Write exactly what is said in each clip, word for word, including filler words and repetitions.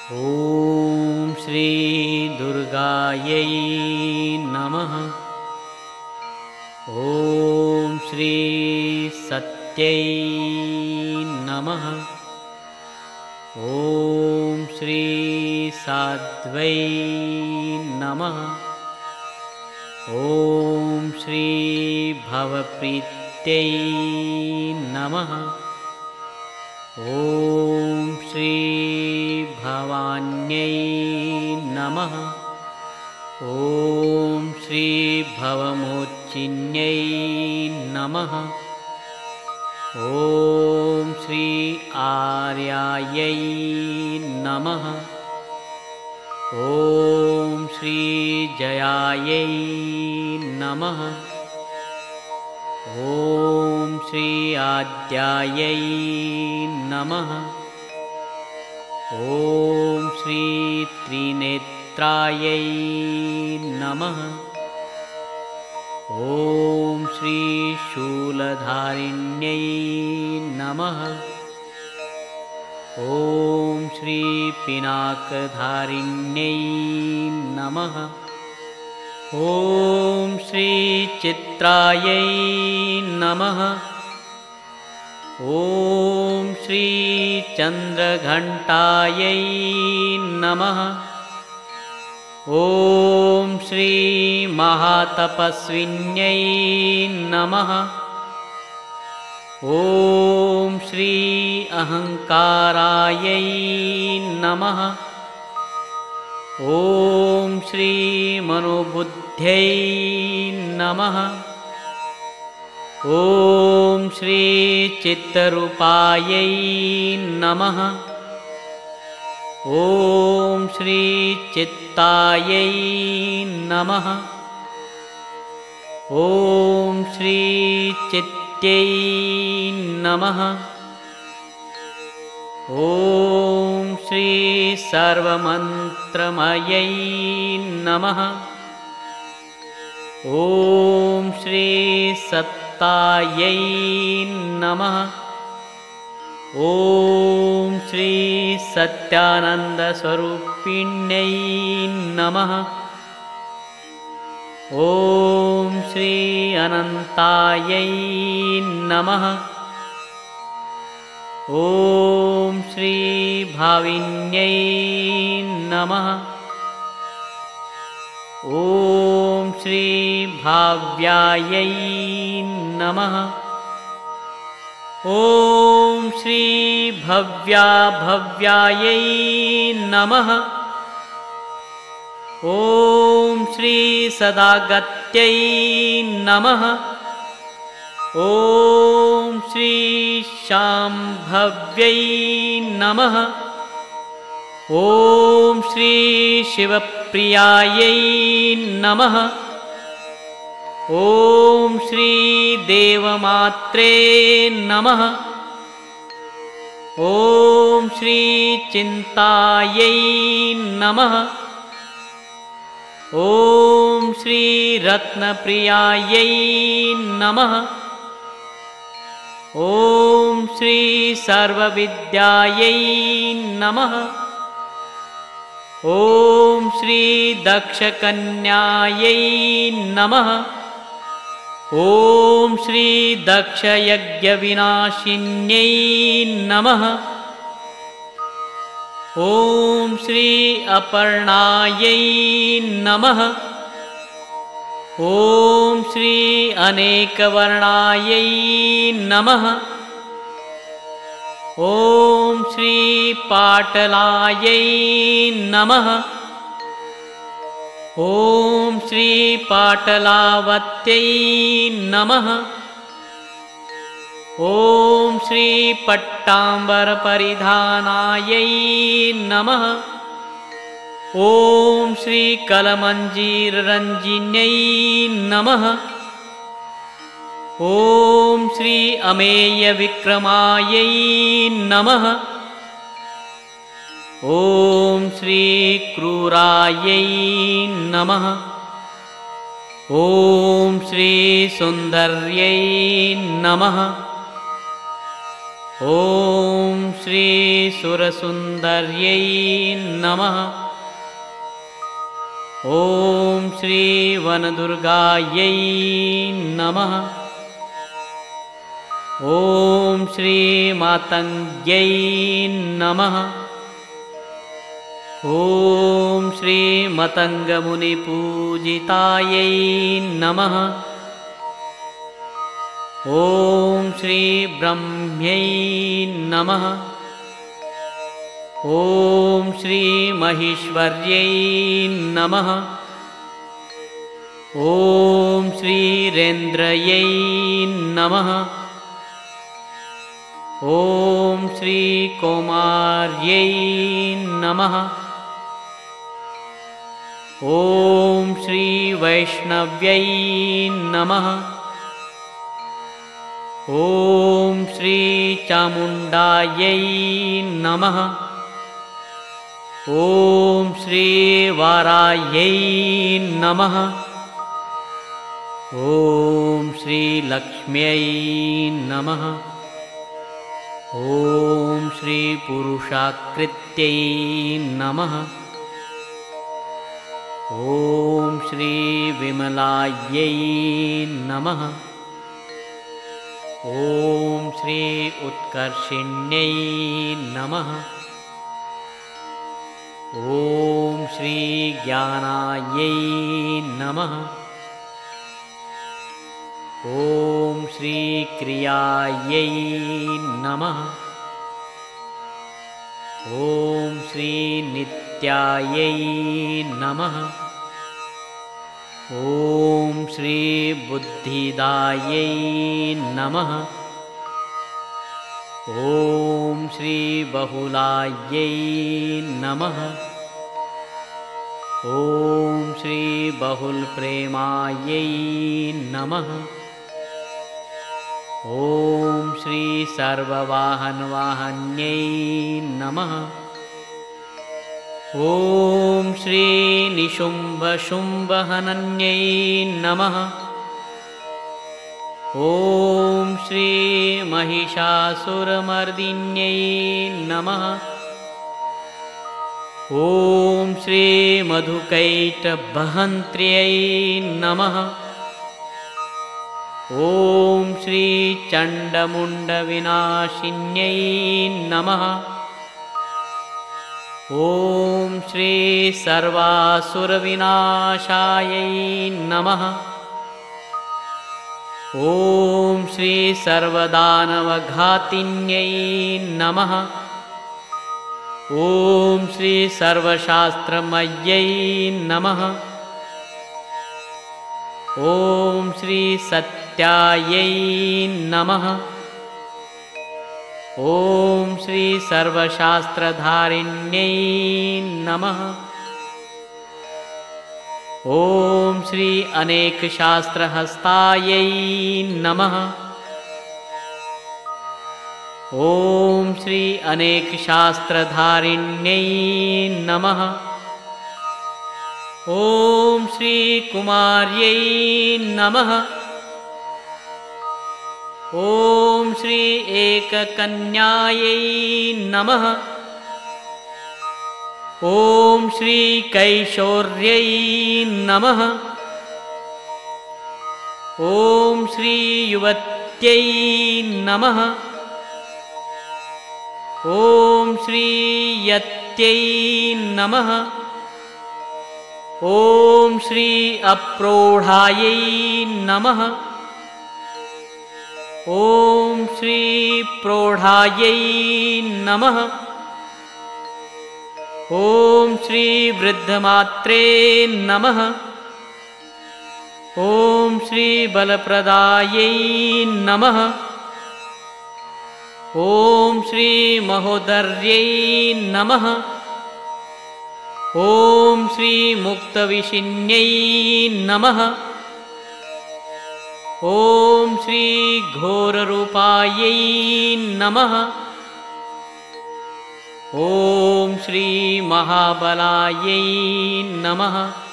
ॐ श्री दुर्गायै नमः। ॐ श्री सत्यै नमः। ॐ श्री साध्वै नमः। ॐ श्री भवप्रीत्यै नमः। ॐ श्री भवान्यै नमः। ॐ श्री भवमोचिन्यै नमः। ॐ श्री आर्यायै नमः। ॐ श्री जयायै नमः। ॐ श्री आद्यायै नमः। ॐ श्री त्रिनेत्रायै नमः। ॐ श्री शूलधारिण्यै नमः। ॐ श्री पिनाकधारिण्यै नमः। ॐ श्री चित्रायै नमः। ॐ श्री चन्द्रघण्टायै नमः। ॐ श्री महातपस्विन्यै नमः। ॐ श्री अहङ्कारायै नमः। ॐ श्री मनोबुद्ध्यै नमः। ॐ श्री चित्तरूपायै नमः। ॐ श्री चित्तायै नमः। ॐ श्री चित्त्यै नमः। ॐ श्री सर्वमन्त्रमयै नमः। ॐ श्री सत्तायै नमः। ॐ श्री सत्यानन्दस्वरूपिण्यै नमः। ॐ श्री अनन्तायै नमः। ॐ श्री भाविन्यै नमः। ॐ श्री भाव्यायै नमः। ॐ श्री भव्या भव्यायै नमः। ॐ श्री सदागत्यै नमः। ॐ श्री शाम्भव्यै नमः। ॐ श्री शिवप्रियायै नमः। ॐ श्री देवमात्रे नमः। ॐ श्री चिन्तायै नमः। ॐ श्री रत्नप्रियायै नमः। ॐ श्री सर्वविद्यायै नमः। ॐ श्री दक्षकन्यायै नमः। ॐ श्री दक्षयज्ञविनाशिन्यै नमः। ॐ श्री अपर्णायै नमः। ॐ श्री अनेकवर्णायै नमः। ॐ श्री पाटलायै नमः। ॐ श्री पाटलावत्यै नमः। ॐ श्री पट्टाम्बरपरिधानायै नमः। ॐ श्री कलमञ्जीररञ्जिन्यै नमः। ॐ श्री अमेयविक्रमायै नमः। ॐ श्री क्रूरायै नमः। ॐ श्री सुन्दर्यै नमः। ॐ श्री सुरसुन्दर्यै नमः। ॐ श्री वनदुर्गायै नमः। ॐ श्री मातङ्ग्यै नमः। ॐ श्री मतङ्गमुनिपूजितायै नमः। ॐ श्री ब्रह्म्यै नमः। ॐ श्री महेश्वर्यै नमः। ॐ श्रीरेन्द्रयै नमः। ॐ श्री कौमार्यै नमः। ॐ श्री वैष्णव्यै नमः। ॐ श्री चामुण्डायै नमः। ॐ श्री वाराह्यै नमः। ॐ श्री लक्ष्म्यै नमः। ॐ श्री पुरुषाकृत्यै नमः। ॐ श्री विमलायै नमः। ॐ श्री उत्कर्षिण्यै नमः। ॐ श्री ज्ञानायै नमः। ॐ श्री क्रियायै नमः। ॐ श्री नित्यायै नमः। ॐ श्री बुद्धिदायै नमः। ॐ श्री बहुलायै नमः। ॐ श्री बहुलप्रेमायै नमः। ॐ श्री सर्ववाहनवाहन्यै नमः। ॐ श्री निशुम्भशुम्भहनन्यै नमः। ॐ श्री महिषासुरमर्दिन्यै नमः। ॐ श्री मधुकैटभहन्त्र्यै नमः। ॐ श्री चण्डमुण्डविनाशिन्यै नमः। ॐ श्री सर्वासुरविनाशायै नमः। ॐ श्री सर्वदानवघातिन्यै नमः। ॐ श्री सर्वशास्त्रमय्यै नमः। ॐ श्री सत्यायै नमः। ॐ श्री सर्वशास्त्रधारिण्यै नमः। ॐ श्री अनेकशास्त्रहस्तायै नमः। ॐ श्री अनेकशास्त्रधारिण्यै नमः। ॐ श्री कुमार्यै नमः। ॐ श्री एककन्यायै नमः। ॐ श्री कैशोर्यै नमः। ॐ श्री युवत्यै नमः। ॐ श्री यत्यै नमः। ॐ श्री अप्रौढायै नमः। ॐ श्री प्रौढायै नमः। ॐ श्री वृद्धमात्रे नमः। ॐ श्री बलप्रदायै नमः। ॐ श्री महोदर्यै नमः। ॐ श्री मुक्तविशिन्यै नमः। ॐ श्री घोररूपायै नमः। ॐ श्री महाबलायै नमः।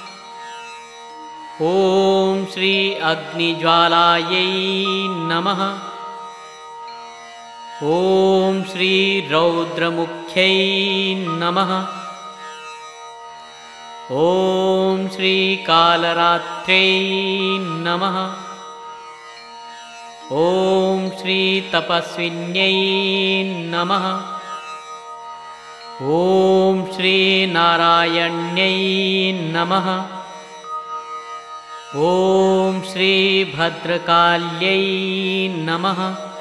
ॐ श्री अग्निज्वालायै नमः। ॐ श्री रौद्रमुख्यै नमः। ॐ श्री कालरात्र्यै नमः। ॐ श्री तपस्विन्यै नमः। ॐ श्री नारायण्यै नमः। ॐ श्री भद्रकाल्यै नमः।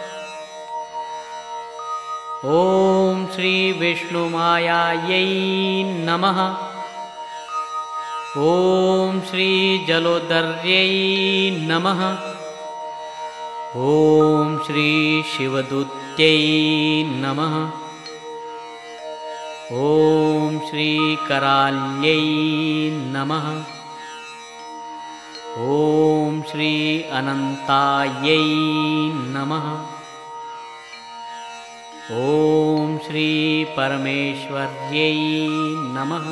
ॐ श्री विष्णुमायायै नमः। ॐ श्री जलोदर्यै नमः। ॐ श्री शिवदूत्यै नमः। ॐ श्री कराल्यै नमः। ॐ श्री अनन्तायै नमः। ॐ श्री परमेश्वर्यै नमः।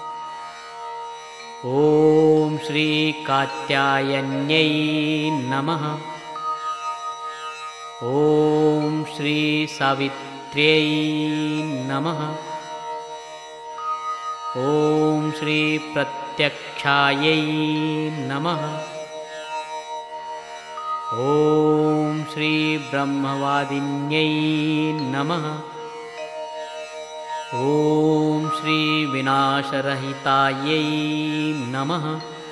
ॐ श्री कात्यायन्यै नमः। ॐ श्री सावित्र्यै नमः। ॐ श्री प्रत्यक्षायै नमः। ॐ श्री ब्रह्मवादिन्यै नमः। ॐ श्री विनाशरहितायै नमः।